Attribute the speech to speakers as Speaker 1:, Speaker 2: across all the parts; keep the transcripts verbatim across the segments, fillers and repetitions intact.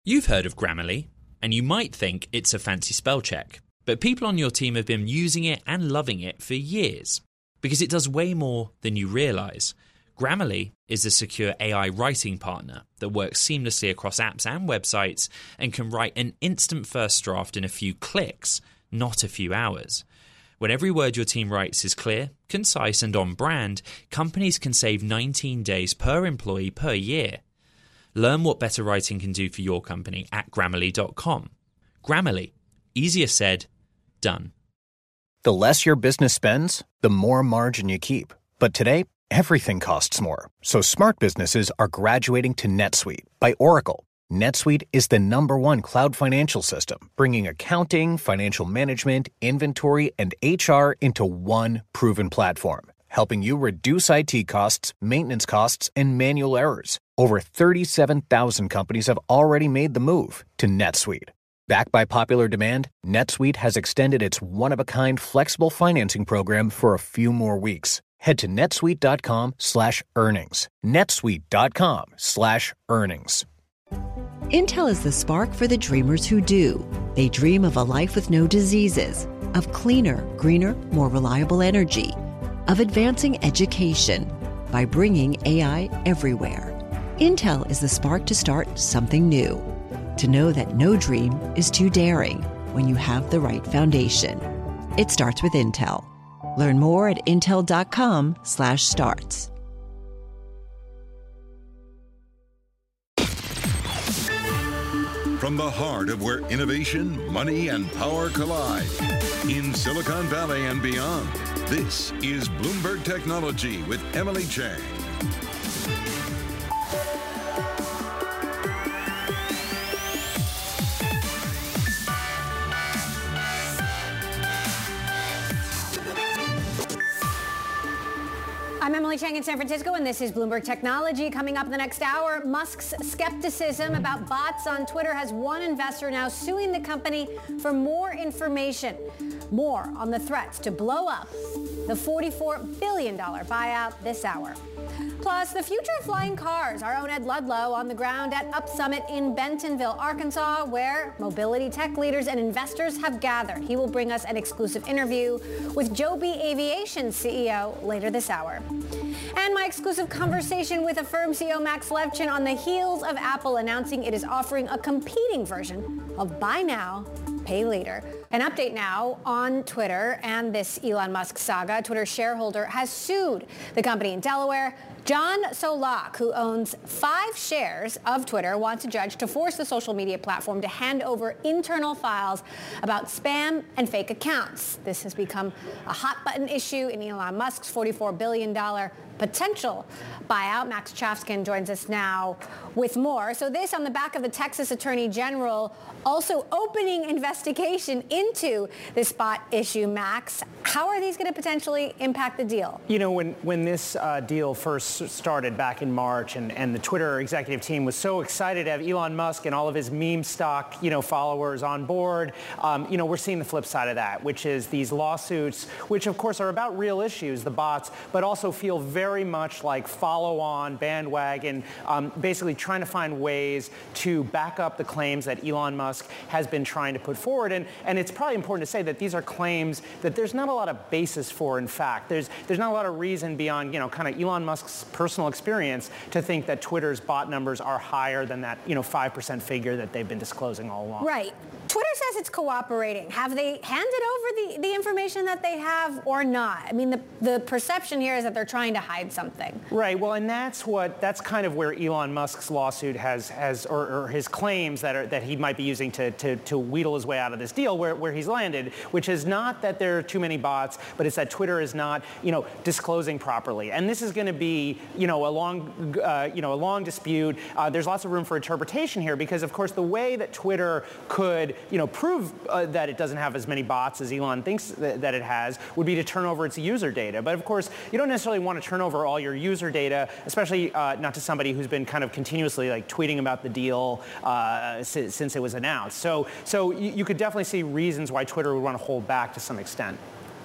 Speaker 1: You've heard of Grammarly, and you might think it's a fancy spell check, but people on your team have been using it and loving it for years, because it does way more than you realise. Grammarly is a secure A I writing partner that works seamlessly across apps and websites and can write an instant first draft in a few clicks, not a few hours. When every word your team writes is clear, concise and on brand, companies can save nineteen days per employee per year. Learn what better writing can do for your company at Grammarly dot com. Grammarly. Easier said, done.
Speaker 2: The less your business spends, the more margin you keep. But today, everything costs more. So smart businesses are graduating to NetSuite by Oracle. NetSuite is the number one cloud financial system, bringing accounting, financial management, inventory, and H R into one proven platform, helping you reduce I T costs, maintenance costs, and manual errors. Over thirty-seven thousand companies have already made the move to NetSuite. Backed by popular demand, NetSuite has extended its one-of-a-kind flexible financing program for a few more weeks. Head to netsuite.com slash earnings. netsuite.com slash earnings.
Speaker 3: Intel is the spark for the dreamers who do. They dream of a life with no diseases, of cleaner, greener, more reliable energy, of advancing education by bringing A I everywhere. Intel is the spark to start something new, to know that no dream is too daring when you have the right foundation. It starts with Intel. Learn more at intel.com slash starts.
Speaker 4: From the heart of where innovation, money, and power collide, in Silicon Valley and beyond, this is Bloomberg Technology with Emily Chang.
Speaker 5: I'm Emily Chang in San Francisco, and this is Bloomberg Technology. Coming up in the next hour, Musk's skepticism about bots on Twitter has one investor now suing the company for more information. More on the threats to blow up the forty-four billion dollars buyout this hour. Plus, the future of flying cars. Our own Ed Ludlow on the ground at Up Summit in Bentonville, Arkansas, where mobility tech leaders and investors have gathered. He will bring us an exclusive interview with Joby Aviation C E O later this hour. And my exclusive conversation with Affirm C E O Max Levchin on the heels of Apple announcing it is offering a competing version of Buy Now, Pay Later. An update now on Twitter and this Elon Musk saga. Twitter shareholder has sued the company in Delaware. John Solak, who owns five shares of Twitter, wants a judge to force the social media platform to hand over internal files about spam and fake accounts. This has become a hot-button issue in Elon Musk's forty-four billion dollars potential buyout. Max Chafskin joins us now with more. So this on the back of the Texas Attorney General also opening investigation into this bot issue. Max, how are these going to potentially impact the deal?
Speaker 6: You know, when, when this uh, deal first started back in March and, and the Twitter executive team was so excited to have Elon Musk and all of his meme stock, you know, followers on board, um, you know, we're seeing the flip side of that, which is these lawsuits, which of course are about real issues, the bots, but also feel very much like follow-on, bandwagon, um, basically trying to find ways to back up the claims that Elon Musk has been trying to put forward. And, and it's probably important to say that these are claims that there's not a lot of basis for, in fact. There's, there's not a lot of reason beyond, you know, kind of Elon Musk's personal experience to think that Twitter's bot numbers are higher than that, you know, five percent figure that they've been disclosing all along.
Speaker 5: Right. Twitter says it's cooperating. Have they handed over the, the information that they have or not? I mean, the, the perception here is that they're trying to hide something.
Speaker 6: Right. Well, and that's what that's kind of where Elon Musk's lawsuit has has or, or his claims that are that he might be using to, to, to wheedle his way out of this deal where, where he's landed, which is not that there are too many bots, but it's that Twitter is not, you know, disclosing properly. And this is going to be, you know, a long, uh, you know, a long dispute. Uh, there's lots of room for interpretation here because, of course, the way that Twitter could, you know, prove uh, that it doesn't have as many bots as Elon thinks th- that it has would be to turn over its user data. But of course, you don't necessarily want to turn over all your user data, especially uh, not to somebody who's been kind of continuously like tweeting about the deal uh, since, since it was announced. So, so you, you could definitely see reasons why Twitter would want to hold back to some extent.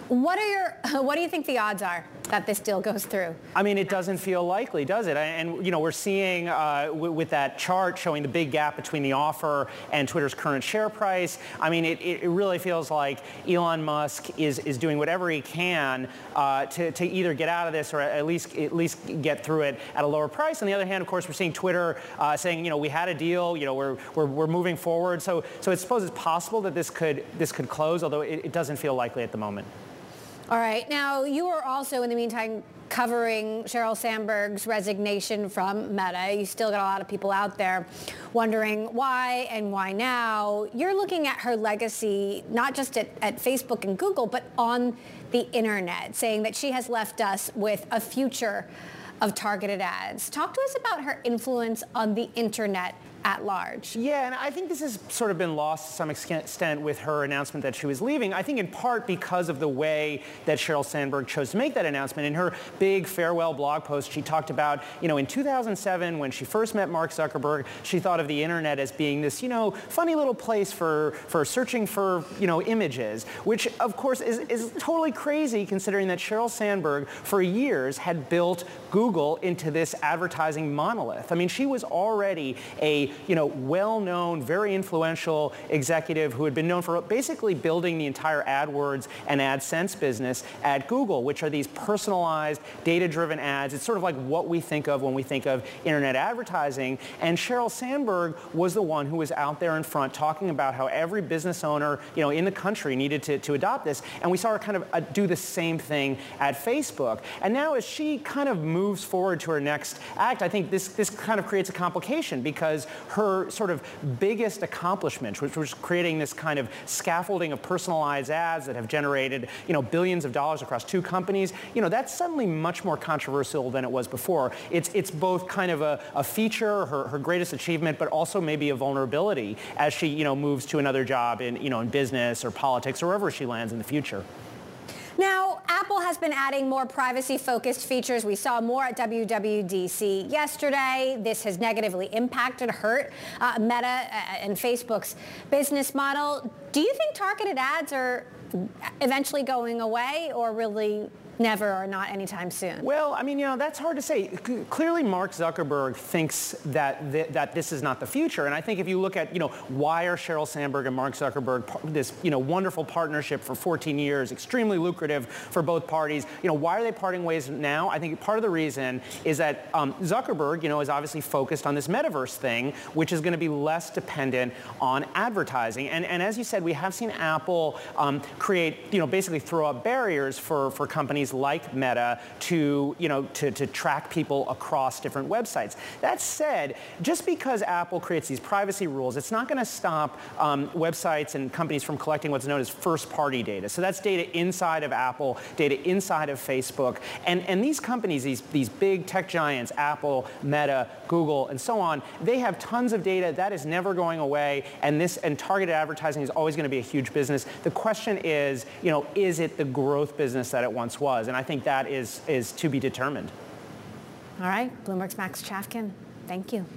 Speaker 5: What are your, what do you think the odds are that this deal goes through?
Speaker 6: I mean, it doesn't feel likely, does it? And, you know, we're seeing uh, w- with that chart showing the big gap between the offer and Twitter's current share price. I mean, it, it really feels like Elon Musk is, is doing whatever he can uh, to, to either get out of this or at least at least get through it at a lower price. On the other hand, of course, we're seeing Twitter uh, saying, you know, we had a deal, you know, we're we're, we're moving forward. So so I suppose it's possible that this could this could close, although it, it doesn't feel likely at the moment.
Speaker 5: All right. Now, you are also, in the meantime, covering Sheryl Sandberg's resignation from Meta. You still got a lot of people out there wondering why and why now. You're looking at her legacy, not just at, at Facebook and Google, but on the internet, saying that she has left us with a future of targeted ads. Talk to us about her influence on the internet at large.
Speaker 6: Yeah, and I think this has sort of been lost to some extent with her announcement that she was leaving. I think in part because of the way that Sheryl Sandberg chose to make that announcement. In her big farewell blog post, she talked about, you know, in two thousand seven, when she first met Mark Zuckerberg, she thought of the internet as being this, you know, funny little place for, for searching for, you know, images, which of course is, is totally crazy considering that Sheryl Sandberg for years had built Google into this advertising monolith. I mean, she was already a you know, well-known, very influential executive who had been known for basically building the entire AdWords and AdSense business at Google, which are these personalized, data-driven ads. It's sort of like what we think of when we think of internet advertising. And Sheryl Sandberg was the one who was out there in front talking about how every business owner, you know, in the country needed to, to adopt this. And we saw her kind of uh, do the same thing at Facebook. And now as she kind of moves forward to her next act, I think this, this kind of creates a complication because her sort of biggest accomplishment, which was creating this kind of scaffolding of personalized ads that have generated, you know, billions of dollars across two companies, you know, that's suddenly much more controversial than it was before. It's it's both kind of a, a feature, her, her greatest achievement, but also maybe a vulnerability as she, you know, moves to another job in, you know, in business or politics or wherever she lands in the future.
Speaker 5: Now, Apple has been adding more privacy-focused features. We saw more at W W D C yesterday. This has negatively impacted, hurt uh, Meta and Facebook's business model. Do you think targeted ads are eventually going away or really never or not anytime soon?
Speaker 6: Well, I mean, you know, that's hard to say. C- clearly, Mark Zuckerberg thinks that th- that this is not the future. And I think if you look at, you know, why are Sheryl Sandberg and Mark Zuckerberg par- this, you know, wonderful partnership for fourteen years, extremely lucrative for both parties, you know, why are they parting ways now? I think part of the reason is that um, Zuckerberg, you know, is obviously focused on this metaverse thing, which is going to be less dependent on advertising. And, and as you said, we have seen Apple um, create, you know, basically throw up barriers for, for companies like Meta to, you know, to, to track people across different websites. That said, just because Apple creates these privacy rules, it's not going to stop um, websites and companies from collecting what's known as first-party data. So that's data inside of Apple, data inside of Facebook. And, and these companies, these, these big tech giants, Apple, Meta, Google, and so on, they have tons of data. That is never going away. And this and targeted advertising is always going to be a huge business. The question is, you know, is it the growth business that it once was? And I think that is, is to be determined.
Speaker 5: All right. Bloomberg's Max Chafkin. Thank you.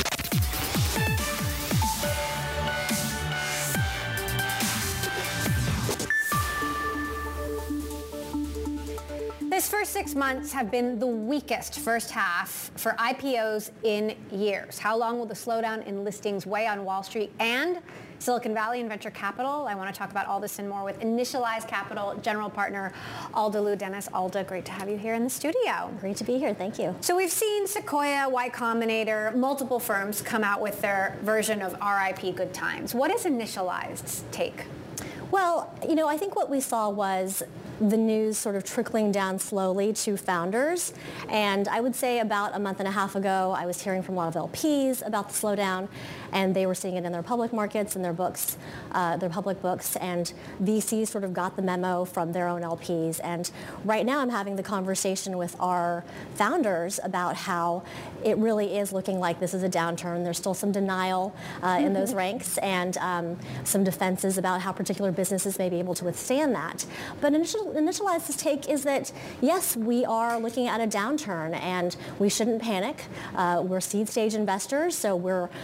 Speaker 5: This first six months have been the weakest first half for I P Os in years. How long will the slowdown in listings weigh on Wall Street and Silicon Valley and venture capital? I want to talk about all this and more with Initialize Capital general partner Alda Liu Dennis. Alda, great to have you here in the studio.
Speaker 7: Great to be here. Thank you.
Speaker 5: So we've seen Sequoia, Y Combinator, multiple firms come out with their version of R I P Good Times. What is Initialized's take?
Speaker 7: Well, you know, I think what we saw was the news sort of trickling down slowly to founders. And I would say about a month and a half ago, I was hearing from a lot of L Ps about the slowdown, and they were seeing it in their public markets, in their books, uh, their public books, and V Cs sort of got the memo from their own L Ps. And right now I'm having the conversation with our founders about how it really is looking like this is a downturn. There's still some denial uh, in those ranks and um, some defenses about how particular businesses may be able to withstand that. But initial, Initialize's take is that, yes, we are looking at a downturn and we shouldn't panic. Uh, we're seed stage investors, so we're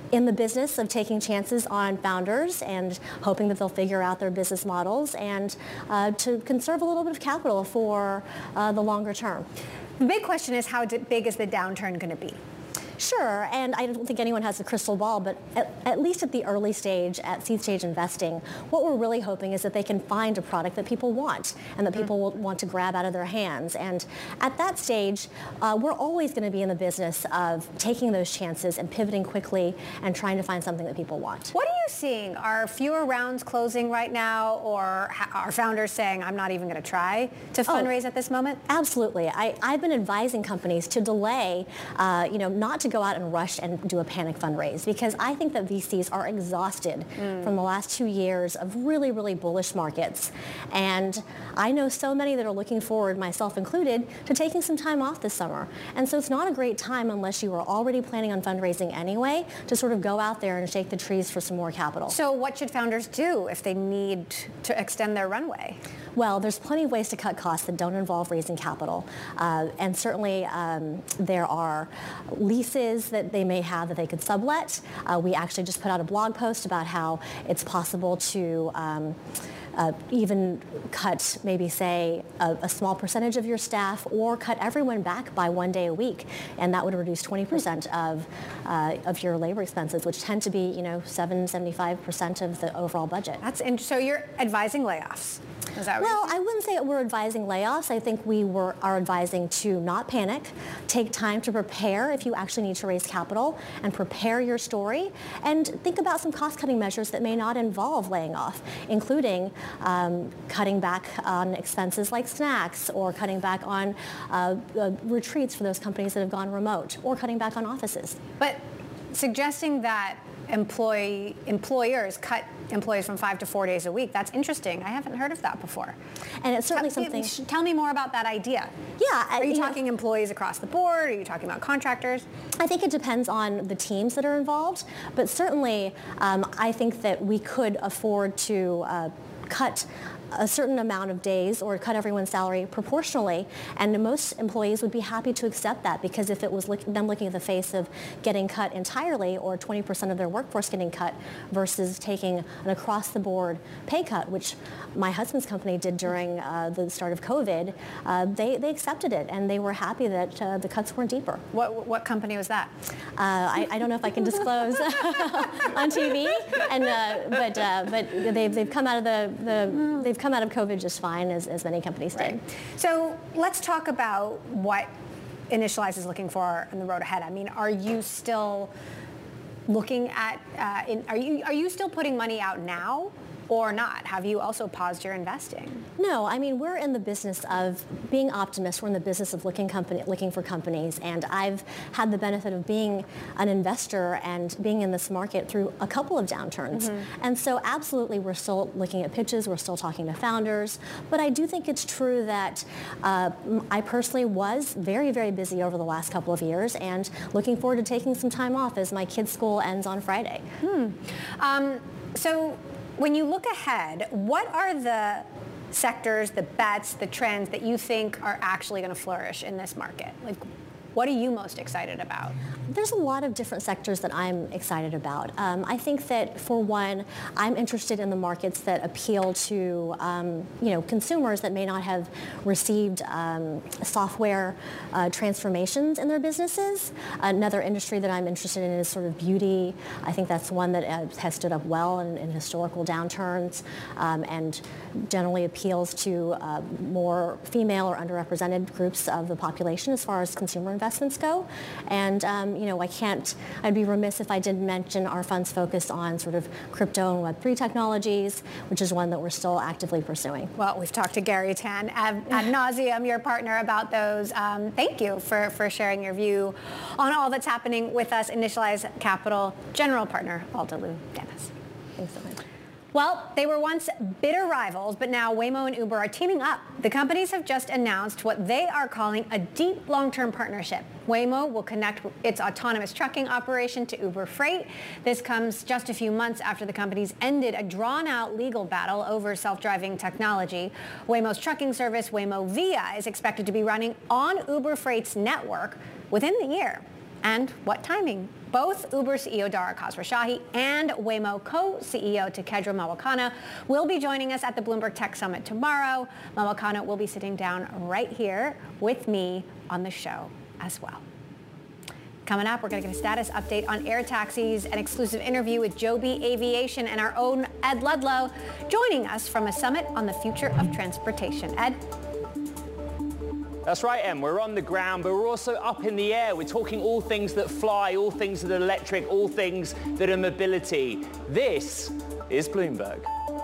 Speaker 7: in the business of taking chances on founders and hoping that they'll figure out their business models and uh, to conserve a little bit of capital for uh, the longer term.
Speaker 5: The big question is, how big is the downturn going to be?
Speaker 7: Sure, and I don't think anyone has a crystal ball, but at, at least at the early stage, at seed stage investing, what we're really hoping is that they can find a product that people want and that mm-hmm. people will want to grab out of their hands. And at that stage, uh, we're always going to be in the business of taking those chances and pivoting quickly and trying to find something that people want.
Speaker 5: What are you seeing? Are fewer rounds closing right now, or are founders saying, I'm not even going to try to fundraise oh, at this moment?
Speaker 7: Absolutely. I, I've been advising companies to delay, uh, you know, not to to go out and rush and do a panic fundraise, because I think that V Cs are exhausted mm. from the last two years of really, really bullish markets. And I know so many that are looking forward, myself included, to taking some time off this summer. And so it's not a great time, unless you are already planning on fundraising anyway, to sort of go out there and shake the trees for some more capital.
Speaker 5: So what should founders do if they need to extend their runway?
Speaker 7: Well, there's plenty of ways to cut costs that don't involve raising capital. Uh, and certainly um, there are leases that they may have that they could sublet. Uh, we actually just put out a blog post about how it's possible to um, Uh, even cut maybe, say, a, a small percentage of your staff, or cut everyone back by one day a week, and that would reduce twenty percent of uh, of your labor expenses, which tend to be, you know, seven, seventy-five percent of the overall budget.
Speaker 5: That's in, so you're advising layoffs. Is that what
Speaker 7: well, I wouldn't say we're advising layoffs. I think we were, are advising to not panic, take time to prepare if you actually need to raise capital, and prepare your story, and think about some cost-cutting measures that may not involve laying off, including um, cutting back on expenses like snacks, or cutting back on uh, uh, retreats for those companies that have gone remote, or cutting back on offices.
Speaker 5: But suggesting that employee employers cut employees from five to four days a week, that's interesting. I haven't heard of that before.
Speaker 7: And it's certainly
Speaker 5: tell,
Speaker 7: something...
Speaker 5: Tell me more about that idea.
Speaker 7: Yeah.
Speaker 5: Are you, you talking
Speaker 7: know,
Speaker 5: employees across the board? Are you talking about contractors?
Speaker 7: I think it depends on the teams that are involved, but certainly um, I think that we could afford to uh, cut a certain amount of days, or cut everyone's salary proportionally, and most employees would be happy to accept that, because if it was look, them looking at the face of getting cut entirely, or twenty percent of their workforce getting cut, versus taking an across-the-board pay cut, which my husband's company did during uh, the start of COVID, uh, they, they accepted it, and they were happy that uh, the cuts weren't deeper.
Speaker 5: What, what company was that?
Speaker 7: Uh, I, I don't know if I can disclose on T V, and uh, but uh, but they've they've come out of the, the they've come out of COVID just fine, as, as many companies did.
Speaker 5: Right. So let's talk about what Initialize is looking for on the road ahead. I mean, are you still looking at? Uh, in, are you are you still putting money out now, or not? Have you also paused your investing?
Speaker 7: No, I mean, we're in the business of being optimists. We're in the business of looking company, looking for companies, and I've had the benefit of being an investor and being in this market through a couple of downturns. Mm-hmm. And so absolutely, we're still looking at pitches, we're still talking to founders, but I do think it's true that uh, I personally was very, very busy over the last couple of years, and looking forward to taking some time off as my kids' school ends on Friday.
Speaker 5: Hmm. Um, so when you look ahead, what are the sectors, the bets, the trends that you think are actually going to flourish in this market? Like, what are you most excited about?
Speaker 7: There's a lot of different sectors that I'm excited about. Um, I think that, for one, I'm interested in the markets that appeal to um, you know, consumers that may not have received um, software uh, transformations in their businesses. Another industry that I'm interested in is sort of beauty. I think that's one that uh, has stood up well in, in historical downturns, um, and generally appeals to uh, more female or underrepresented groups of the population as far as consumer investments go. And um, you know, I can't, I'd be remiss if I didn't mention our fund's focus on sort of crypto and Web three technologies, which is one that we're still actively pursuing.
Speaker 5: Well, we've talked to Gary Tan ad, ad nauseum, your partner, about those. Um, thank you for, for sharing your view on all that's happening with us. Initialize Capital General Partner, Alda Lu Dennis.
Speaker 7: Thanks so much.
Speaker 5: Well, they were once bitter rivals, but now Waymo and Uber are teaming up. The companies have just announced what they are calling a deep long-term partnership. Waymo will connect its autonomous trucking operation to Uber Freight. This comes just a few months after the companies ended a drawn-out legal battle over self-driving technology. Waymo's trucking service, Waymo Via, is expected to be running on Uber Freight's network within the year. And what timing? Both Uber C E O Dara Khosrowshahi and Waymo co-C E O Tekedra Mawakana will be joining us at the Bloomberg Tech Summit tomorrow. Mawakana will be sitting down right here with me on the show as well. Coming up, we're going to get a status update on air taxis, an exclusive interview with Joby Aviation, and our own Ed Ludlow joining us from a summit on the future of transportation. Ed?
Speaker 6: That's right, Em. We're on the ground, but we're also up in the air. We're talking all things that fly, all things that are electric, all things that are mobility. This is Bloomberg.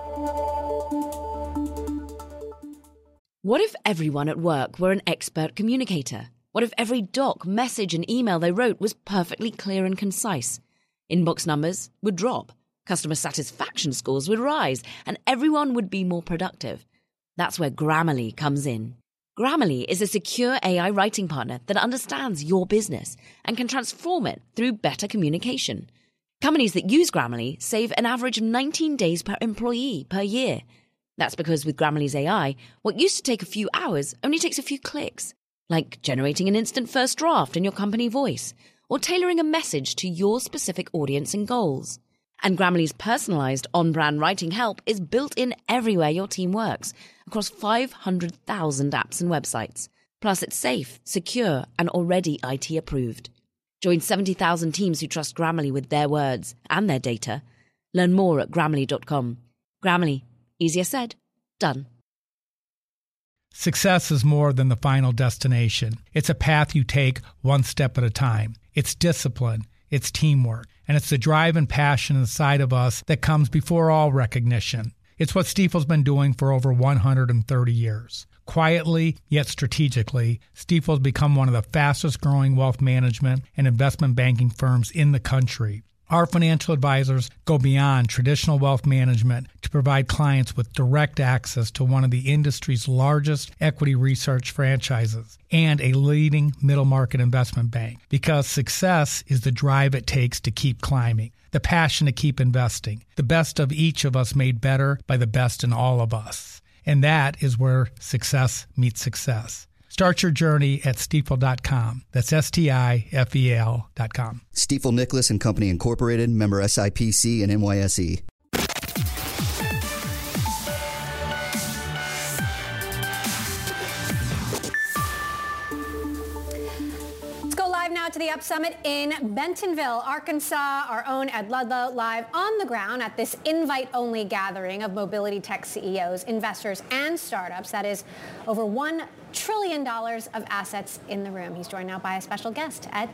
Speaker 8: What if everyone at work were an expert communicator? What if every doc, message, and email they wrote was perfectly clear and concise? Inbox numbers would drop, customer satisfaction scores would rise, and everyone would be more productive. That's where Grammarly comes in. Grammarly is a secure A I writing partner that understands your business and can transform it through better communication. Companies that use Grammarly save an average of nineteen days per employee per year. That's because with Grammarly's A I, what used to take a few hours only takes a few clicks. Like generating an instant first draft in your company voice, or tailoring a message to your specific audience and goals. And Grammarly's personalized on-brand writing help is built in everywhere your team works, across five hundred thousand apps and websites. Plus, it's safe, secure, and already I T approved. Join seventy thousand teams who trust Grammarly with their words and their data. Learn more at Grammarly dot com. Grammarly. Easier said, done.
Speaker 9: Success is more than the final destination. It's a path you take one step at a time. It's discipline, it's teamwork, and it's the drive and passion inside of us that comes before all recognition. It's what Stifel's been doing for over one hundred thirty years. Quietly, yet strategically, Stifel's become one of the fastest growing wealth management and investment banking firms in the country. Our financial advisors go beyond traditional wealth management to provide clients with direct access to one of the industry's largest equity research franchises and a leading middle market investment bank, because success is the drive it takes to keep climbing, the passion to keep investing, the best of each of us made better by the best in all of us. And that is where success meets success. Start your journey at Stifel dot com. That's S T I F E L dot com.
Speaker 10: Stifel Nicolaus and Company Incorporated, member S I P C and N Y S E.
Speaker 5: Let's go live now to the Up Summit in Bentonville, Arkansas. Our own Ed Ludlow live on the ground at this invite-only gathering of mobility tech C E Os, investors, and startups. That is over one trillion dollars of assets in the room. He's joined now by a special guest. Ed?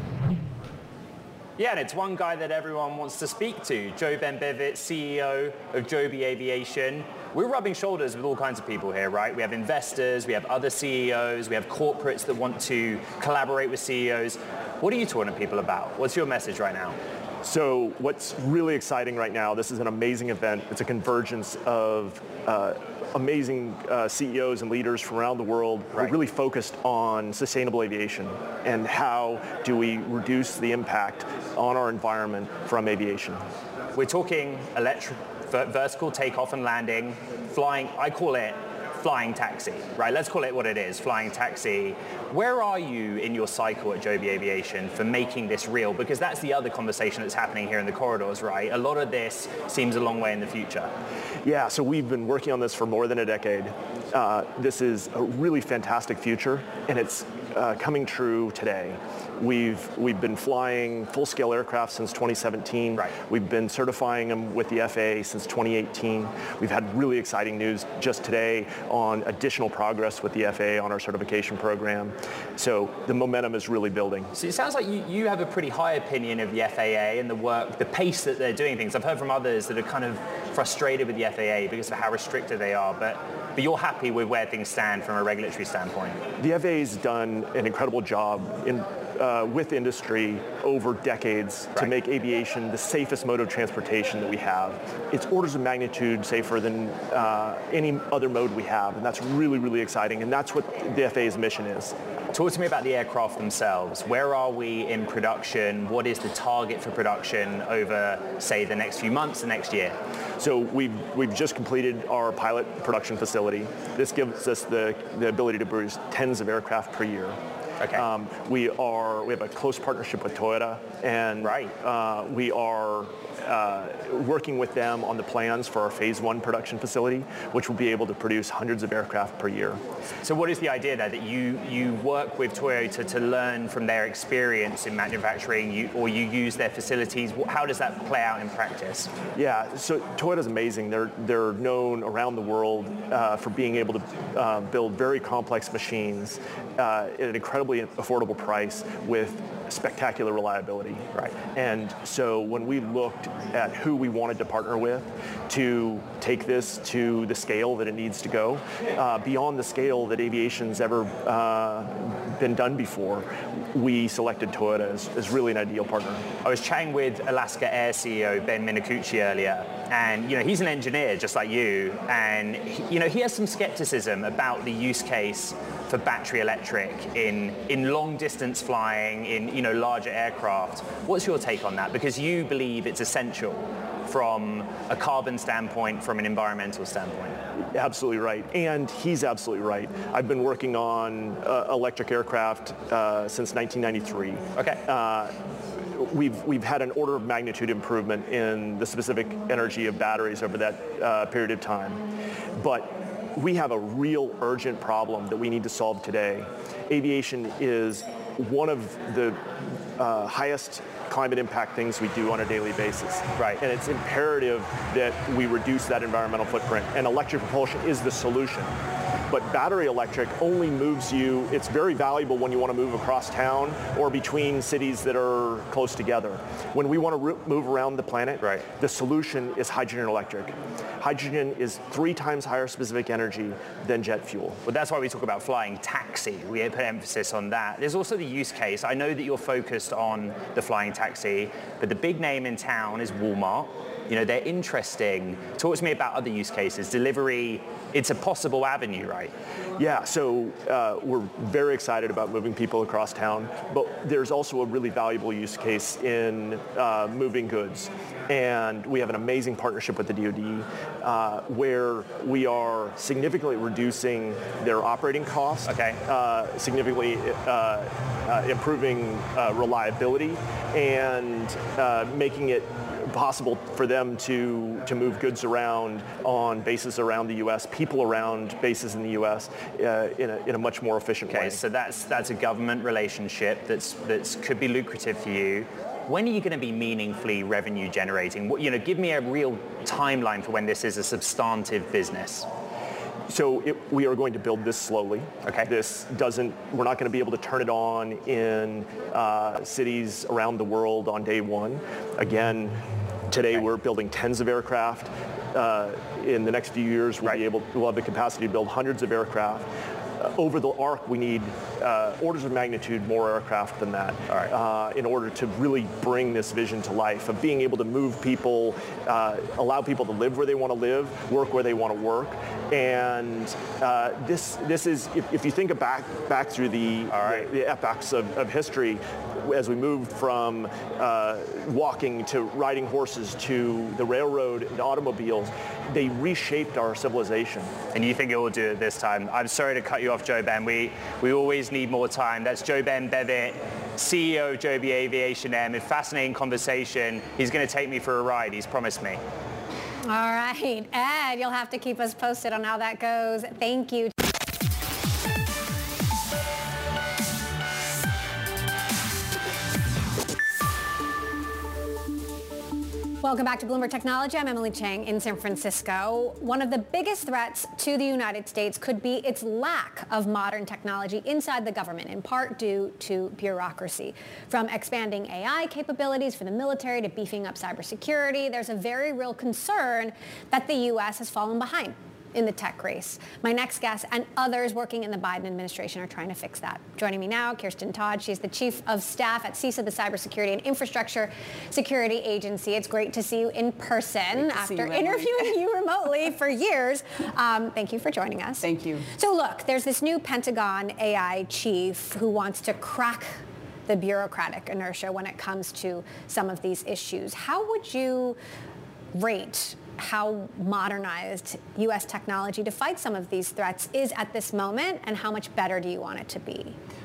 Speaker 6: Yeah, and it's one guy that everyone wants to speak to, Joe Ben-Bivit, C E O of Joby Aviation. We're rubbing shoulders with all kinds of people here, right? We have investors, we have other C E Os, we have corporates that want to collaborate with C E Os. What are you talking to people about? What's your message right now?
Speaker 11: So what's really exciting right now, this is an amazing event. It's a convergence of uh, amazing uh, C E Os and leaders from around the world who are really focused on sustainable aviation and how do we reduce the impact on our environment from aviation.
Speaker 6: We're talking electric, vertical takeoff and landing, flying, I call it flying taxi, right? Let's call it what it is, flying taxi. Where are you in your cycle at Joby Aviation for making this real? Because that's the other conversation that's happening here in the corridors, right? A lot of this seems a long way in the future.
Speaker 11: Yeah, so we've been working on this for more than a decade. Uh, this is a really fantastic future, and it's uh, coming true today. We've we've been flying full-scale aircraft since twenty seventeen. Right. We've been certifying them with the F A A since twenty eighteen. We've had really exciting news just today on additional progress with the F A A on our certification program. So the momentum is really building.
Speaker 6: So it sounds like you, you have a pretty high opinion of the F A A and the work, the pace that they're doing things. I've heard from others that are kind of frustrated with the F A A because of how restricted they are, but but you're happy with where things stand from a regulatory standpoint.
Speaker 11: The F A A's done an incredible job in Uh, with industry over decades right. to make aviation the safest mode of transportation that we have. It's orders of magnitude safer than uh, any other mode we have, and that's really, really exciting, and that's what the F A A's mission is.
Speaker 6: Talk to me about the aircraft themselves. Where are we in production? What is the target for production over, say, the next few months, the next year?
Speaker 11: So we've, we've just completed our pilot production facility. This gives us the, the ability to produce tens of aircraft per year.
Speaker 12: Okay. Um,
Speaker 11: we are we have a close partnership with Toyota, and
Speaker 12: right.
Speaker 11: uh, we are uh, working with them on the plans for our phase one production facility, which will be able to produce hundreds of aircraft per year.
Speaker 12: So what is the idea there, that you, you work with Toyota to learn from their experience in manufacturing, you, or you use their facilities? How does that play out in practice?
Speaker 11: Yeah, so Toyota's amazing. They're, they're known around the world uh, for being able to uh, build very complex machines uh, at an incredibly affordable price with spectacular reliability.
Speaker 12: Right.
Speaker 11: And so when we looked at who we wanted to partner with to take this to the scale that it needs to go, uh, beyond the scale that aviation's ever uh, been done before, we selected Toyota as, as really an ideal partner.
Speaker 12: I was chatting with Alaska Air C E O Ben Minicucci earlier, and you know he's an engineer just like you, and he, you know he has some skepticism about the use case for battery electric in in long distance flying, in you know larger aircraft. What's your take on that? Because you believe it's essential from a carbon standpoint, from an environmental standpoint.
Speaker 11: Absolutely right, and he's absolutely right. I've been working on uh, electric aircraft uh, since nineteen ninety-three.
Speaker 12: Okay.
Speaker 11: Uh, we've we've had an order of magnitude improvement in the specific energy of batteries over that uh, period of time, but we have a real urgent problem that we need to solve today. Aviation is one of the uh, highest climate impact things we do on a daily basis.
Speaker 12: Right.
Speaker 11: And it's imperative that we reduce that environmental footprint, and electric propulsion is the solution. But battery electric only moves you, it's very valuable when you want to move across town or between cities that are close together. When we want to re- move around the planet,
Speaker 12: right.
Speaker 11: the solution is hydrogen electric. Hydrogen is three times higher specific energy than jet fuel.
Speaker 12: Well, that's why we talk about flying taxi. We put emphasis on that. There's also the use case. I know that you're focused on the flying taxi, but the big name in town is Walmart. You know, they're interesting. Talk to me about other use cases. Delivery, it's a possible avenue, right?
Speaker 11: Yeah, so uh, we're very excited about moving people across town, but there's also a really valuable use case in uh, moving goods. And we have an amazing partnership with the D O D uh, where we are significantly reducing their operating costs,
Speaker 12: okay.
Speaker 11: uh, significantly uh, uh, improving uh, reliability, and uh, making it possible for them to, to move goods around on bases around the U S, people around bases in the U S uh, in, a, in a much more efficient
Speaker 12: okay,
Speaker 11: way.
Speaker 12: So that's that's a government relationship that's that's could be lucrative for you. When are you going to be meaningfully revenue generating? What, you know, give me a real timeline for when this is a substantive business.
Speaker 11: So it, we are going to build this slowly.
Speaker 12: Okay.
Speaker 11: This doesn't, we're not going to be able to turn it on in uh, cities around the world on day one. Again, today okay. we're building tens of aircraft. Uh, in the next few years, we'll
Speaker 12: right.
Speaker 11: be able, we'll have the capacity to build hundreds of aircraft. Uh, over the arc, we need uh, orders of magnitude more aircraft than that
Speaker 12: All right.
Speaker 11: uh, in order to really bring this vision to life of being able to move people, uh, allow people to live where they want to live, work where they want to work. And uh, this this is, if, if you think back back through the,
Speaker 12: right.
Speaker 11: the, the epochs of, of history, as we moved from uh, walking to riding horses to the railroad and automobiles, they reshaped our civilization.
Speaker 12: And you think it will do it this time? I'm sorry to cut you off, JoeBen. We we always need more time. That's JoeBen Bevitt, C E O of Joby Aviation M. A fascinating conversation. He's going to take me for a ride. He's promised me.
Speaker 5: All right, Ed, you'll have to keep us posted on how that goes. Thank you. Welcome back to Bloomberg Technology. I'm Emily Chang in San Francisco. One of the biggest threats to the United States could be its lack of modern technology inside the government, in part due to bureaucracy. From expanding A I capabilities for the military to beefing up cybersecurity, there's a very real concern that the U S has fallen behind in the tech race. My next guest and others working in the Biden administration are trying to fix that. Joining me now, Kirsten Todd. She's the Chief of Staff at CISA, the Cybersecurity and Infrastructure Security Agency. It's great to see you in person after you, interviewing you remotely for years. Um, thank you for joining us.
Speaker 13: Thank you.
Speaker 5: So look, there's this new Pentagon A I chief who wants to crack the bureaucratic inertia when it comes to some of these issues. How would you rate how modernized U S technology to fight some of these threats is at this moment, and how much better do you want it to be?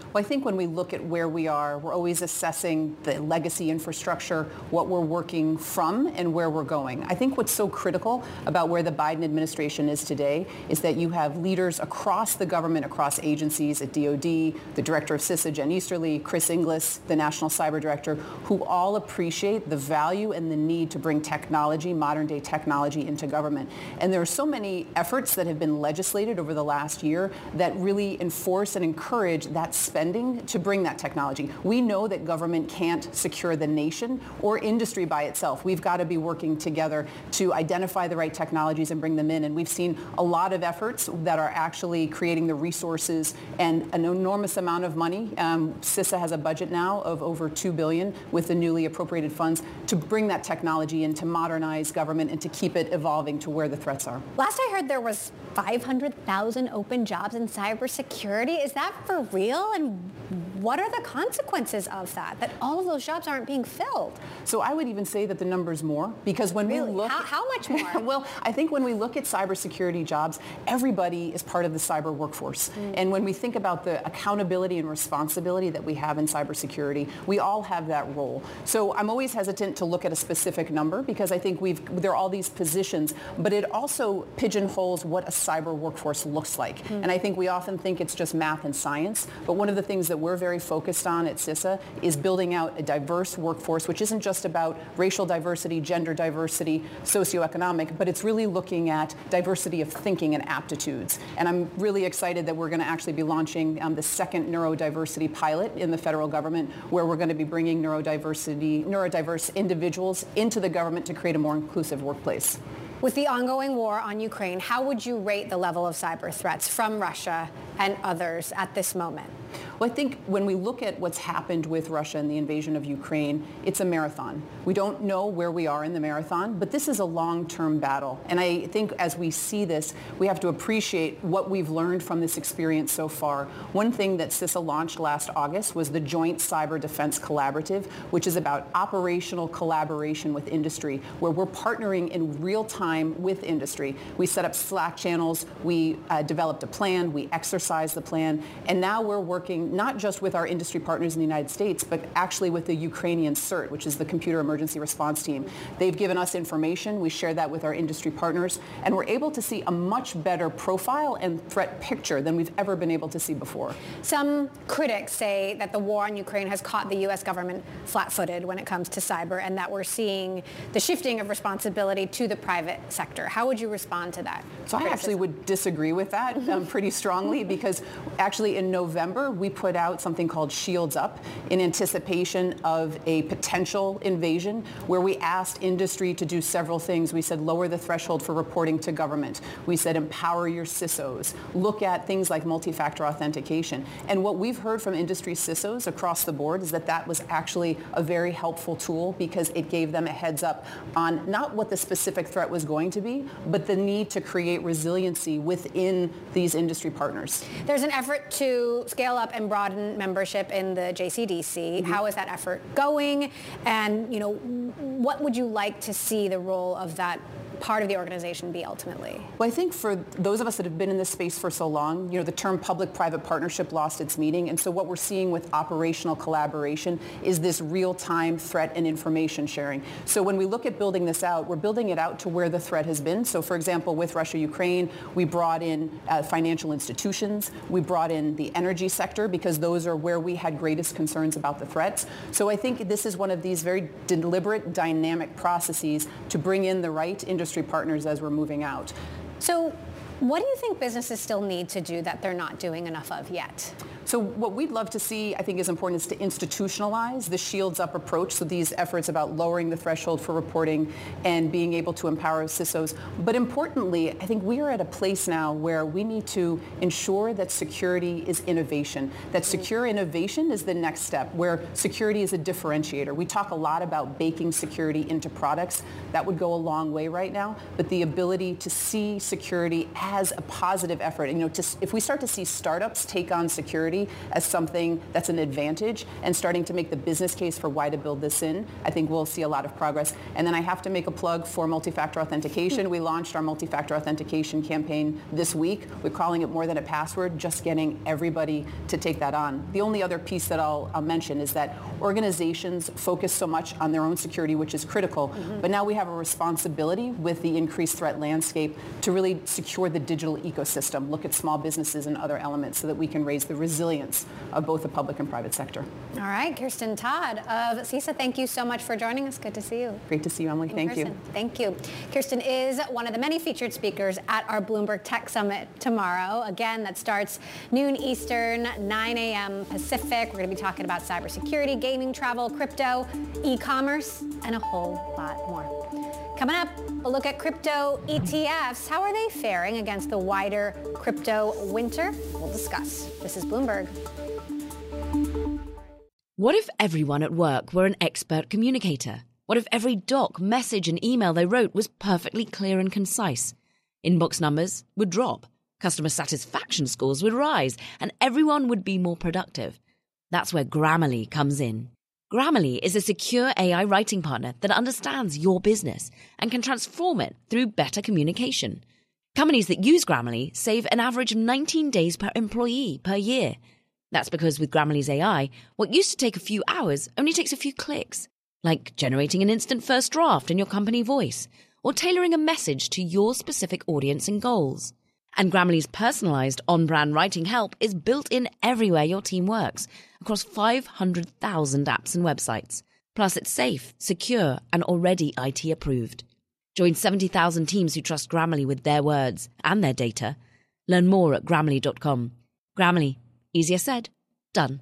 Speaker 13: Well, I think when we look at where we are, we're always assessing the legacy infrastructure, what we're working from, and where we're going. I think what's so critical about where the Biden administration is today is that you have leaders across the government, across agencies at D O D, the director of CISA, Jen Easterly, Chris Inglis, the National Cyber Director, who all appreciate the value and the need to bring technology, modern day technology, into government. And there are so many efforts that have been legislated over the last year that really enforce and encourage that spending to bring that technology. We know that government can't secure the nation or industry by itself. We've got to be working together to identify the right technologies and bring them in. And we've seen a lot of efforts that are actually creating the resources and an enormous amount of money. Um, CISA has a budget now of over two billion dollars with the newly appropriated funds to bring that technology in, to modernize government and to keep it evolving to where the threats are.
Speaker 5: Last I heard, there was five hundred thousand open jobs in cybersecurity. Is that for real? And what are the consequences of that, that all of those jobs aren't being filled?
Speaker 13: So I would even say that the number's more, because when
Speaker 5: really?
Speaker 13: we look...
Speaker 5: How, how much more?
Speaker 13: Well, I think when we look at cybersecurity jobs, everybody is part of the cyber workforce. Mm. And when we think about the accountability and responsibility that we have in cybersecurity, we all have that role. So I'm always hesitant to look at a specific number, because I think we've there are all these positions, but it also pigeonholes what a cyber workforce looks like. Mm. And I think we often think it's just math and science, but one of the things that we're very focused on at CISA is building out a diverse workforce, which isn't just about racial diversity, gender diversity, socioeconomic, but it's really looking at diversity of thinking and aptitudes. And I'm really excited that we're going to actually be launching um, the second neurodiversity pilot in the federal government, where we're going to be bringing neurodiversity, neurodiverse individuals into the government to create a more inclusive workplace.
Speaker 5: With the ongoing war on Ukraine, how would you rate the level of cyber threats from Russia and others at this moment?
Speaker 13: Well, I think when we look at what's happened with Russia and the invasion of Ukraine, it's a marathon. We don't know where we are in the marathon, but this is a long-term battle. And I think as we see this, we have to appreciate what we've learned from this experience so far. One thing that CISA launched last August was the Joint Cyber Defense Collaborative, which is about operational collaboration with industry, where we're partnering in real time with industry. We set up Slack channels, we uh, developed a plan, we exercised the plan, and now we're working not just with our industry partners in the United States, but actually with the Ukrainian CERT, which is the Computer Emergency Response Team. They've given us information, we share that with our industry partners, and we're able to see a much better profile and threat picture than we've ever been able to see before.
Speaker 5: Some critics say that the war on Ukraine has caught the U S government flat-footed when it comes to cyber, and that we're seeing the shifting of responsibility to the private sector. How would you respond to that?
Speaker 13: So I actually would disagree with that um, pretty strongly, because actually in November we put out something called Shields Up in anticipation of a potential invasion, where we asked industry to do several things. We said lower the threshold for reporting to government. We said empower your C I S Os. Look at things like multi-factor authentication. And what we've heard from industry C I S Os across the board is that that was actually a very helpful tool, because it gave them a heads up on not what the specific threat was going to be, but the need to create resiliency within these industry partners.
Speaker 5: There's an effort to scale up and broaden membership in the J C D C. Mm-hmm. How is that effort going? And, you know, what would you like to see the role of that part of the organization be ultimately?
Speaker 13: Well, I think for those of us that have been in this space for so long, you know, the term public-private partnership lost its meaning. And so what we're seeing with operational collaboration is this real-time threat and information sharing. So when we look at building this out, we're building it out to where the threat has been. So for example, with Russia-Ukraine, we brought in uh, financial institutions. We brought in the energy sector, because those are where we had greatest concerns about the threats. So I think this is one of these very deliberate, dynamic processes to bring in the right industry partners as we're moving out.
Speaker 5: So what do you think businesses still need to do that they're not doing enough of yet?
Speaker 13: So what we'd love to see, I think is important, is to institutionalize the Shields Up approach. So these efforts about lowering the threshold for reporting and being able to empower C I S Os. But importantly, I think we are at a place now where we need to ensure that security is innovation, that secure innovation is the next step, where security is a differentiator. We talk a lot about baking security into products. That would go a long way right now. But the ability to see security as a positive effort, you know, to, if we start to see startups take on security security as something that's an advantage and starting to make the business case for why to build this in, I think we'll see a lot of progress. And then I have to make a plug for multi-factor authentication. We launched our multi-factor authentication campaign this week. We're calling it More Than a Password, just getting everybody to take that on. The only other piece that I'll, I'll mention is that organizations focus so much on their own security, which is critical, mm-hmm. but now we have a responsibility with the increased threat landscape to really secure the digital ecosystem, look at small businesses and other elements so that we can raise the resilience of both the public and private sector.
Speaker 5: All right, Kirsten Todd of CISA, thank you so much for joining us. Good to see you.
Speaker 13: Great to see you, Emily.
Speaker 5: In
Speaker 13: Thank
Speaker 5: person.
Speaker 13: you.
Speaker 5: Thank you. Kirsten is one of the many featured speakers at our Bloomberg Tech Summit tomorrow. Again, that starts noon Eastern, nine a.m. Pacific. We're going to be talking about cybersecurity, gaming, travel, crypto, e-commerce, and a whole lot more. Coming up, a look at crypto E T Fs. How are they faring against the wider crypto winter? We'll discuss. This is Bloomberg.
Speaker 8: What if everyone at work were an expert communicator? What if every doc, message, and email they wrote was perfectly clear and concise? Inbox numbers would drop, customer satisfaction scores would rise, and everyone would be more productive. That's where Grammarly comes in. Grammarly is a secure A I writing partner that understands your business and can transform it through better communication. Companies that use Grammarly save an average of nineteen days per employee per year. That's because with Grammarly's A I, what used to take a few hours only takes a few clicks, like generating an instant first draft in your company voice, or tailoring a message to your specific audience and goals. And Grammarly's personalized on-brand writing help is built in everywhere your team works, across five hundred thousand apps and websites. Plus, it's safe, secure, and already I T approved. Join seventy thousand teams who trust Grammarly with their words and their data. Learn more at Grammarly dot com. Grammarly. Easier said, done.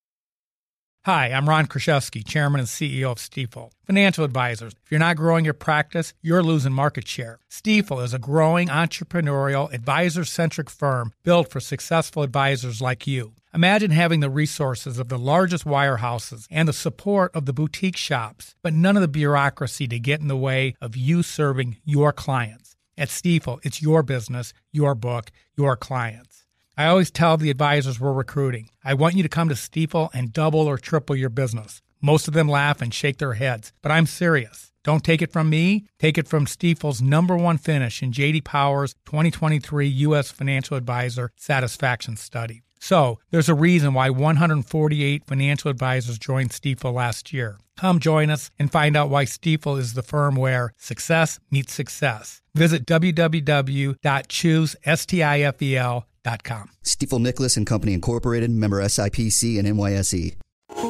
Speaker 9: Hi, I'm Ron Kraszewski, Chairman and C E O of Stifel. Financial advisors, if you're not growing your practice, you're losing market share. Stifel is a growing, entrepreneurial, advisor-centric firm built for successful advisors like you. Imagine having the resources of the largest wirehouses and the support of the boutique shops, but none of the bureaucracy to get in the way of you serving your clients. At Stifel, it's your business, your book, your clients. I always tell the advisors we're recruiting, I want you to come to Stifel and double or triple your business. Most of them laugh and shake their heads, but I'm serious. Don't take it from me. Take it from Stifel's number one finish in J D Power's twenty twenty-three U S Financial Advisor Satisfaction Study. So, there's a reason why one hundred forty-eight financial advisors joined Stifel last year. Come join us and find out why Stifel is the firm where success meets success. Visit w w w dot choose stifel dot com.
Speaker 10: Stifel Nicholas and Company Incorporated, member S I P C and N Y S E.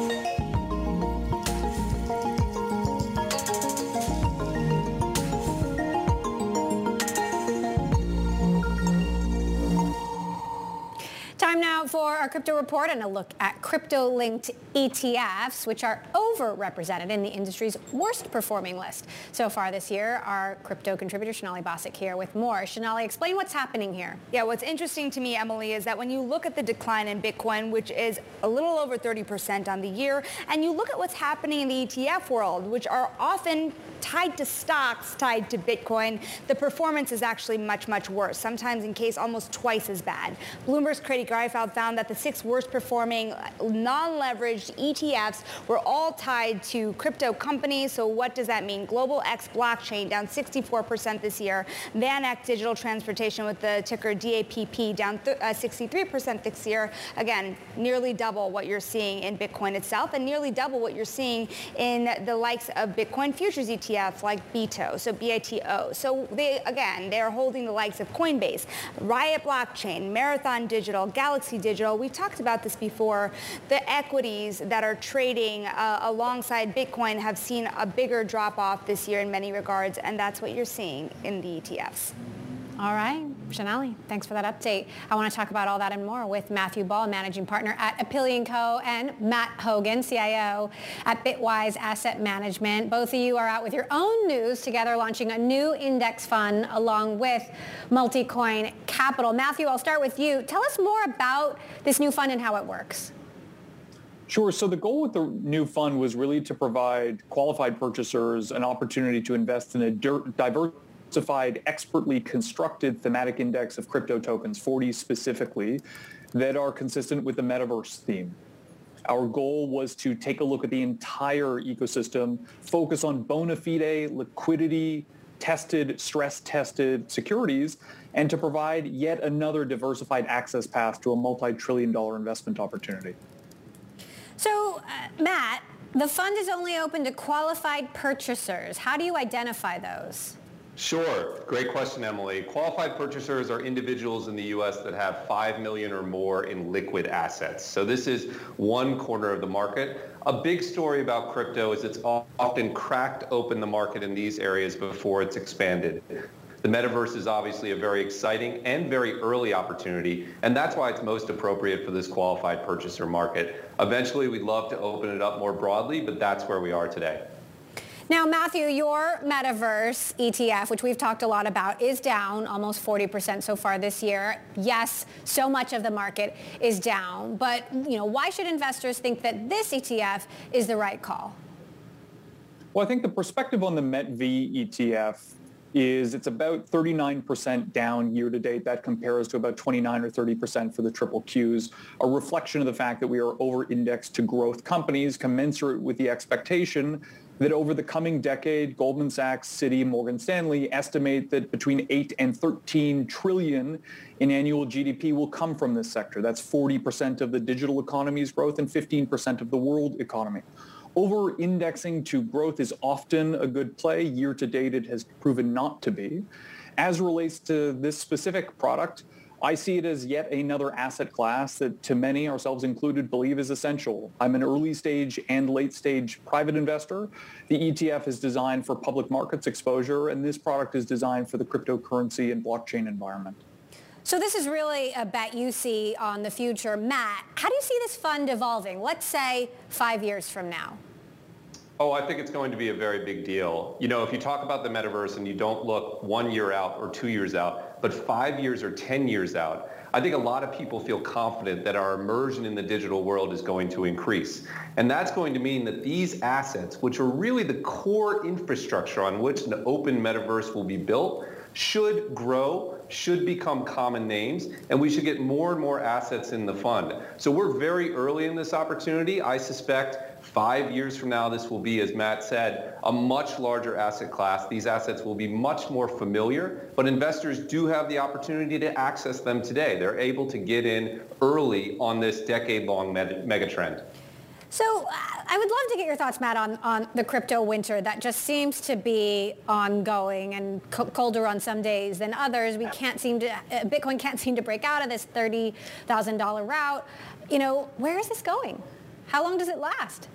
Speaker 5: Time now for our crypto report and a look at crypto-linked E T Fs, which are overrepresented in the industry's worst performing list. So far this year, our crypto contributor, Sonali Basak, here with more. Sonali, explain what's happening here.
Speaker 14: Yeah, what's interesting to me, Emily, is that when you look at the decline in Bitcoin, which is a little over thirty percent on the year, and you look at what's happening in the E T F world, which are often tied to stocks, tied to Bitcoin, the performance is actually much, much worse, sometimes in case almost twice as bad. Bloomberg's Craig Greifeld found that the six worst performing non-leveraged E T Fs were all tied to crypto companies. So what does that mean? Global X Blockchain down sixty-four percent this year. VanEck Digital Transportation with the ticker D A P P down th- uh, sixty-three percent this year. Again, nearly double what you're seeing in Bitcoin itself and nearly double what you're seeing in the likes of Bitcoin futures E T Fs like B I T O, so B I T O. So they, again, they're holding the likes of Coinbase, Riot Blockchain, Marathon Digital, Galaxy Digital. We've talked about this before. The equities that are trading uh, alongside Bitcoin have seen a bigger drop-off this year in many regards, and that's what you're seeing in the E T Fs.
Speaker 5: All right, Sonali, thanks for that update. I want to talk about all that and more with Matthew Ball, Managing Partner at Apilli and Co., and Matt Hogan, C I O at Bitwise Asset Management. Both of you are out with your own news together, launching a new index fund along with Multicoin Capital. Matthew, I'll start with you. Tell us more about this new fund and how it works.
Speaker 15: Sure. So the goal with the new fund was really to provide qualified purchasers an opportunity to invest in a diverse diversified, expertly constructed thematic index of crypto tokens, forty specifically. that are consistent with the metaverse theme. Our goal was to take a look at the entire ecosystem, focus on bona fide, liquidity, tested, stress-tested securities, and to provide yet another diversified access path to a multi-trillion dollar investment opportunity.
Speaker 5: So, uh, Matt, the fund is only open to qualified purchasers. How do you identify those?
Speaker 16: Sure. Great question, Emily. Qualified purchasers are individuals in the U S that have five million dollars or more in liquid assets. So this is one corner of the market. A big story about crypto is it's often cracked open the market in these areas before it's expanded. The metaverse is obviously a very exciting and very early opportunity, and that's why it's most appropriate for this qualified purchaser market. Eventually, we'd love to open it up more broadly, but that's where we are today.
Speaker 5: Now, Matthew, your metaverse E T F, which we've talked a lot about, is down almost forty percent so far this year. Yes, so much of the market is down, but you know, why should investors think that this E T F is the right call?
Speaker 15: Well, I think the perspective on the M E T V E T F is it's about thirty-nine percent down year to date. That compares to about twenty-nine or thirty percent for the triple Qs, a reflection of the fact that we are over-indexed to growth companies commensurate with the expectation that over the coming decade, Goldman Sachs, Citi, Morgan Stanley estimate that between eight and thirteen trillion in annual G D P will come from this sector. That's forty percent of the digital economy's growth and fifteen percent of the world economy. Over-indexing to growth is often a good play. Year to date, it has proven not to be. As relates to this specific product, I see it as yet another asset class that to many, ourselves included, believe is essential. I'm an early stage and late stage private investor. The E T F is designed for public markets exposure, and this product is designed for the cryptocurrency and blockchain environment.
Speaker 5: So this is really a bet you see on the future. Matt, how do you see this fund evolving, let's say five years from now?
Speaker 16: Oh, I think it's going to be a very big deal. You know, if you talk about the metaverse and you don't look one year out or two years out, but five years or ten years out, I think a lot of people feel confident that our immersion in the digital world is going to increase. And that's going to mean that these assets, which are really the core infrastructure on which an open metaverse will be built, should grow, should become common names, and we should get more and more assets in the fund. So we're very early in this opportunity. I suspect five years from now, this will be, as Matt said, a much larger asset class. These assets will be much more familiar, but investors do have the opportunity to access them today. They're able to get in early on this decade-long mega trend.
Speaker 5: So uh, I would love to get your thoughts, Matt, on, on the crypto winter that just seems to be ongoing and co- colder on some days than others. We can't seem to, uh, Bitcoin can't seem to break out of this thirty thousand dollars route. You know, where is this going? How long does it last?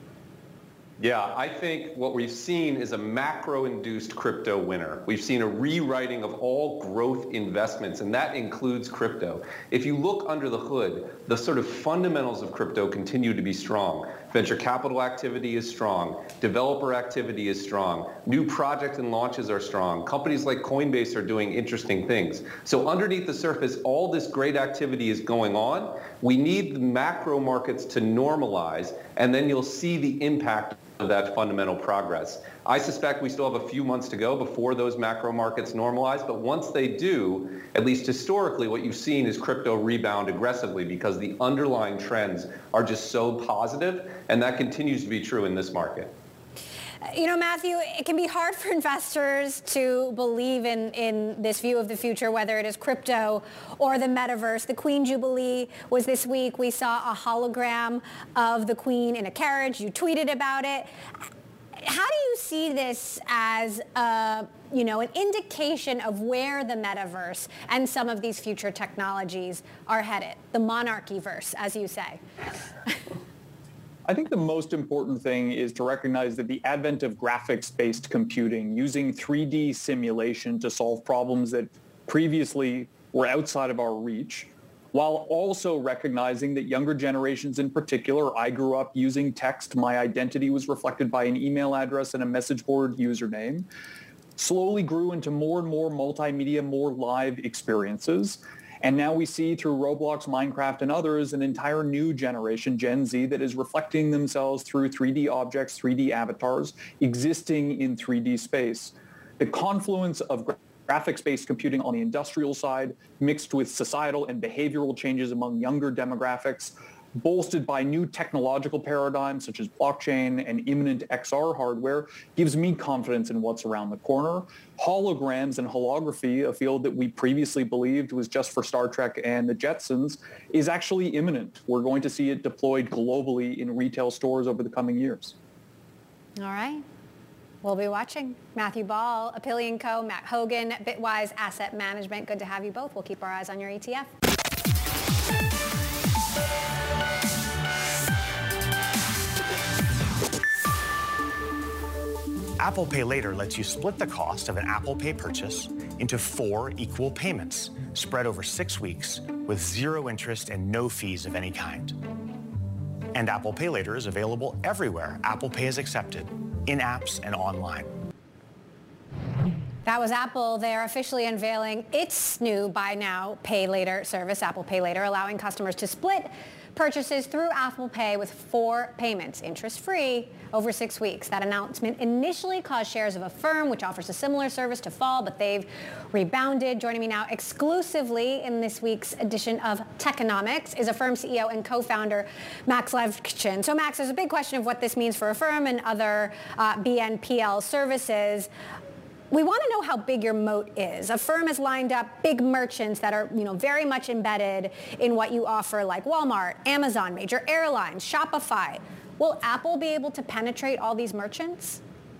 Speaker 16: Yeah, I think what we've seen is a macro-induced crypto winter. We've seen a rewriting of all growth investments, and that includes crypto. If you look under the hood, the sort of fundamentals of crypto continue to be strong. Venture capital activity is strong. Developer activity is strong. New projects and launches are strong. Companies like Coinbase are doing interesting things. So underneath the surface, all this great activity is going on. We need the macro markets to normalize, and then you'll see the impact of that fundamental progress. I suspect we still have a few months to go before those macro markets normalize, but once they do, at least historically, what you've seen is crypto rebound aggressively because the underlying trends are just so positive, and that continues to be true in this market.
Speaker 5: You know, Matthew, it can be hard for investors to believe in, in this view of the future, whether it is crypto or the metaverse. The Queen Jubilee was this week. We saw a hologram of the Queen in a carriage. You tweeted about it. How do you see this as a, you know, an indication of where the metaverse and some of these future technologies are headed? The monarchy-verse, as you say.
Speaker 15: I think the most important thing is to recognize that the advent of graphics-based computing, using three D simulation to solve problems that previously were outside of our reach, while also recognizing that younger generations in particular, I grew up using text, my identity was reflected by an email address and a message board username, slowly grew into more and more multimedia, more live experiences. And now we see through Roblox, Minecraft, and others an entire new generation, Gen Z, that is reflecting themselves through three D objects, three D avatars, existing in three D space. The confluence of graphics-based computing on the industrial side, mixed with societal and behavioral changes among younger demographics, bolstered by new technological paradigms such as blockchain and imminent X R hardware, gives me confidence in what's around the corner. Holograms and holography, a field that we previously believed was just for Star Trek and the Jetsons, is actually imminent. We're going to see it deployed globally in retail stores over the coming years.
Speaker 5: All right. We'll be watching. Matthew Ball, Apillion Co., Matt Hogan, Bitwise Asset Management. Good to have you both. We'll keep our eyes on your E T F.
Speaker 17: Apple Pay Later lets you split the cost of an Apple Pay purchase into four equal payments spread over six weeks with zero interest and no fees of any kind. And Apple Pay Later is available everywhere Apple Pay is accepted, in apps and online.
Speaker 5: That was Apple. They're officially unveiling its new Buy Now, Pay Later service, Apple Pay Later, allowing customers to split purchases through Apple Pay with four payments, interest-free, over six weeks. That announcement initially caused shares of Affirm, which offers a similar service, to fall, but they've rebounded. Joining me now exclusively in this week's edition of Techonomics is Affirm C E O and co-founder Max Levchin. So Max, there's a big question of what this means for Affirm and other uh, B N P L services. We want to know how big your moat is. Affirm has lined up big merchants that are, you know, very much embedded in what you offer, like Walmart, Amazon, major airlines, Shopify. Will Apple be able to penetrate all these merchants?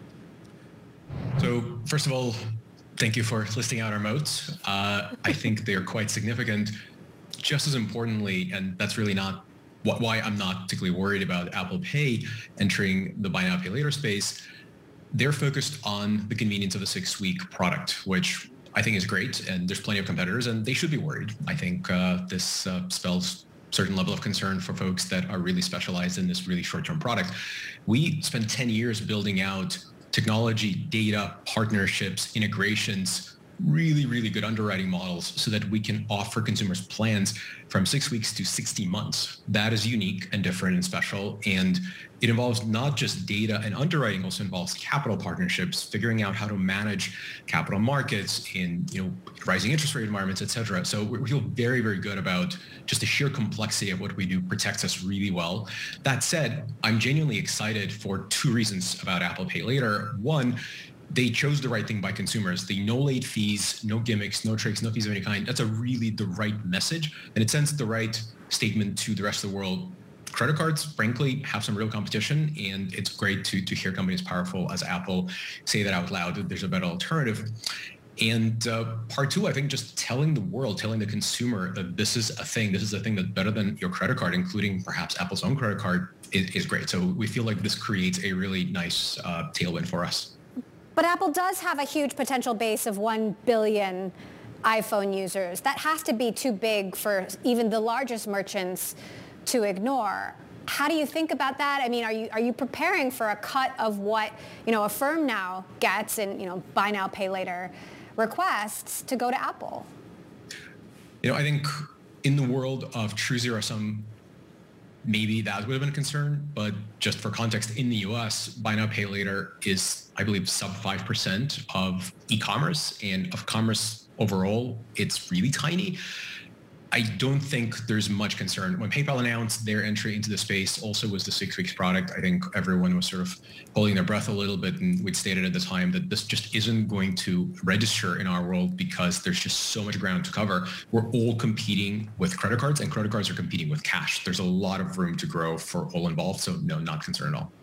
Speaker 18: So first of all, thank you for listing out our moats. Uh, I think they're quite significant. Just as importantly, and that's really not why I'm not particularly worried about Apple Pay entering the Buy Now, Pay Later space, they're focused on the convenience of a six-week product, which I think is great, and there's plenty of competitors, and they should be worried. I think uh, this uh, spells a certain level of concern for folks that are really specialized in this really short-term product. We spent ten years building out technology, data, partnerships, integrations, really, really good underwriting models so that we can offer consumers plans from six weeks to sixty months. That is unique and different and special. And it involves not just data and underwriting, also involves capital partnerships, figuring out how to manage capital markets in, you know, rising interest rate environments, et cetera. So we feel very, very good about just the sheer complexity of what we do protects us really well. That said, I'm genuinely excited for two reasons about Apple Pay Later. One, they chose the right thing by consumers. The no late fees, no gimmicks, no tricks, no fees of any kind. That's a really the right message. And it sends the right statement to the rest of the world. Credit cards, frankly, have some real competition. And it's great to, to hear companies powerful as Apple say that out loud, that there's a better alternative. And uh, part two, I think just telling the world, telling the consumer that this is a thing, this is a thing that's better than your credit card, including perhaps Apple's own credit card, is, is great. So we feel like this creates a really nice uh, tailwind for us.
Speaker 5: But Apple does have a huge potential base of one billion iPhone users. That has to be too big for even the largest merchants to ignore. How do you think about that? I mean, are you are you preparing for a cut of what, you know, Affirm now gets in, you know, Buy Now, Pay Later requests to go to Apple?
Speaker 18: You know, I think in the world of true zero-sum, maybe that would have been a concern, but just for context, in the U S, Buy Now, Pay Later is, I believe, sub five percent of e-commerce, and of commerce overall, it's really tiny. I don't think there's much concern. When PayPal announced their entry into the space, also was the six weeks product, I think everyone was sort of holding their breath a little bit, and we'd stated at the time that this just isn't going to register in our world because there's just so much ground to cover. We're all competing with credit cards, and credit cards are competing with cash. There's a lot of room to grow for all involved, so no, not concerned at all.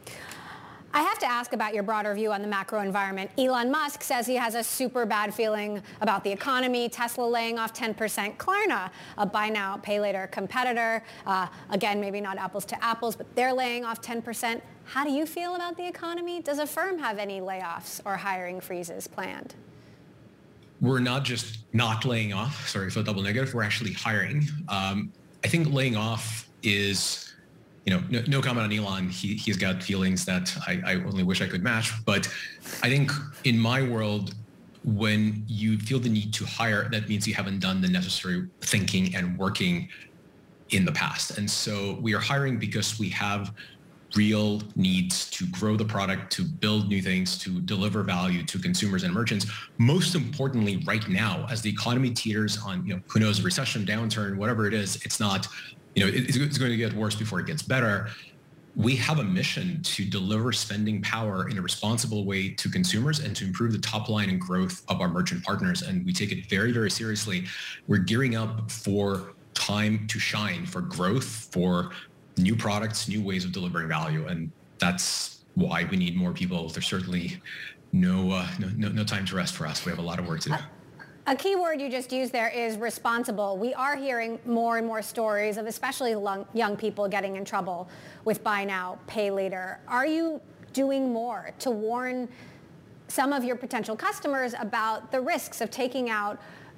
Speaker 5: I have to ask about your broader view on the macro environment. Elon Musk says he has a super bad feeling about the economy. Tesla laying off ten percent. Klarna, a Buy Now, Pay Later competitor. Uh, again, maybe not apples to apples, but they're laying off ten percent. How do you feel about the economy? Does Affirm have any layoffs or hiring freezes planned?
Speaker 18: We're not just not laying off. Sorry for the double negative. We're actually hiring. Um, I think laying off is... You know, no, no comment on Elon. He, he's got feelings that I, I only wish I could match. But I think in my world, when you feel the need to hire, that means you haven't done the necessary thinking and working in the past. And so we are hiring because we have real needs to grow the product, to build new things, to deliver value to consumers and merchants. Most importantly, right now, as the economy teeters on, you know, who knows, a recession, downturn, whatever it is, it's not, you know, it's, it's going to get worse before it gets better. We have a mission to deliver spending power in a responsible way to consumers and to improve the top line and growth of our merchant partners. And we take it very, very seriously. We're gearing up for time to shine, for growth, for new products, new ways of delivering value. And that's why we need more people. There's certainly no, uh, no, no, no time to rest for us. We have a lot of work to do.
Speaker 5: A key word you just used there is responsible. We are hearing more and more stories of especially young people getting in trouble with buy now, pay later. Are you doing more to warn some of your potential customers about the risks of taking out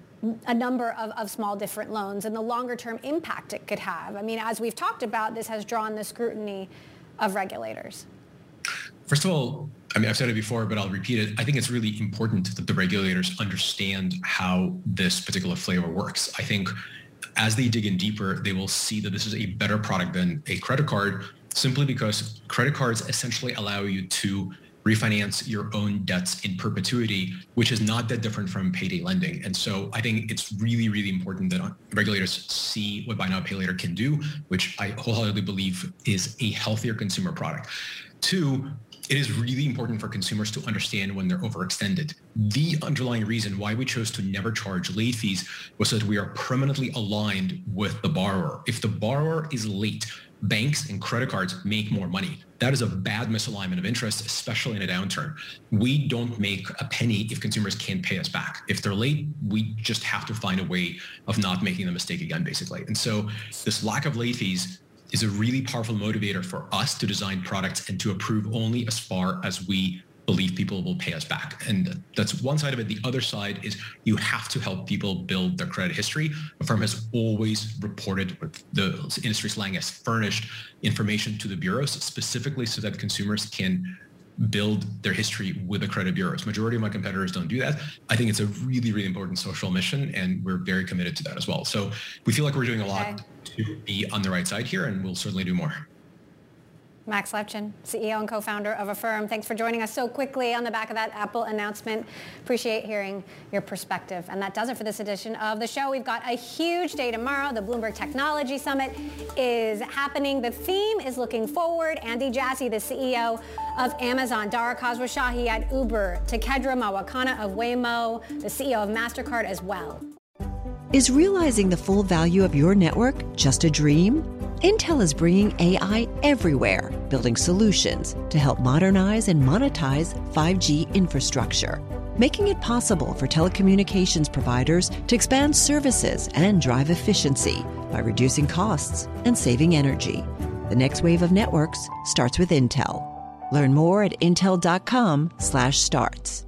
Speaker 5: a number of, of small different loans and the longer term impact it could have? I mean, as we've talked about, this has drawn the scrutiny of regulators.
Speaker 18: First of all, I mean, I've said it before, but I'll repeat it. I think it's really important that the regulators understand how this particular flavor works. I think as they dig in deeper, they will see that this is a better product than a credit card, simply because credit cards essentially allow you to refinance your own debts in perpetuity, which is not that different from payday lending. And so I think it's really, really important that regulators see what buy now, pay later can do, which I wholeheartedly believe is a healthier consumer product. Two, it is really important for consumers to understand when they're overextended. The underlying reason why we chose to never charge late fees was that we are permanently aligned with the borrower. If the borrower is late, banks and credit cards make more money. That is a bad misalignment of interest, especially in a downturn. We don't make a penny if consumers can't pay us back. If they're late, we just have to find a way of not making the mistake again, basically. And so this lack of late fees is a really powerful motivator for us to design products and to approve only as far as we believe people will pay us back. And that's one side of it. The other side is you have to help people build their credit history. Affirm has always reported what the industry slang as furnished information to the bureaus, specifically so that consumers can build their history with the credit bureaus. Majority of my competitors don't do that. I think it's a really, really important social mission, and we're very committed to that as well. So we feel like we're doing a lot okay. to be on the right side here, and we'll certainly do more.
Speaker 5: Max Levchin, C E O and co-founder of Affirm. Thanks for joining us so quickly on the back of that Apple announcement. Appreciate hearing your perspective. And that does it for this edition of the show. We've got a huge day tomorrow. The Bloomberg Technology Summit is happening. The theme is looking forward. Andy Jassy, the C E O of Amazon, Dara Khosrowshahi at Uber, Takedra Mawakana of Waymo, the C E O of MasterCard as well.
Speaker 3: Is realizing the full value of your network just a dream? Intel is bringing A I everywhere, building solutions to help modernize and monetize five G infrastructure, making it possible for telecommunications providers to expand services and drive efficiency by reducing costs and saving energy. The next wave of networks starts with Intel. Learn more at intel.com slash starts.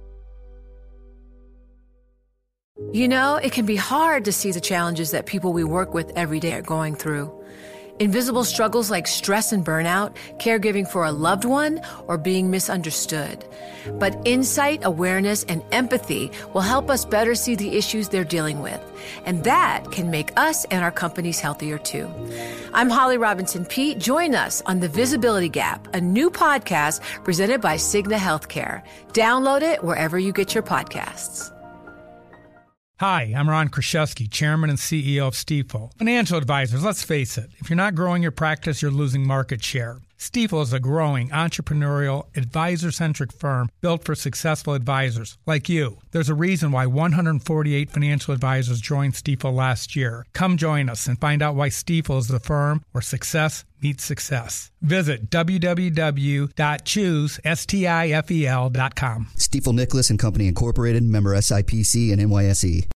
Speaker 19: You know, it can be hard to see the challenges that people we work with every day are going through. Invisible struggles like stress and burnout, caregiving for a loved one, or being misunderstood. But insight, awareness, and empathy will help us better see the issues they're dealing with. And that can make us and our companies healthier too. I'm Holly Robinson Peete. Join us on The Visibility Gap, a new podcast presented by Cigna Healthcare. Download it wherever you get your podcasts.
Speaker 9: Hi, I'm Ron Kraszewski, Chairman and C E O of Stifel. Financial advisors, let's face it, if you're not growing your practice, you're losing market share. Stifel is a growing, entrepreneurial, advisor-centric firm built for successful advisors like you. There's a reason why one hundred forty-eight financial advisors joined Stifel last year. Come join us and find out why Stifel is the firm where success meets success. Visit w w w dot choose stifel dot com.
Speaker 10: Stifel Nicholas and Company Incorporated, member S I P C and N Y S E.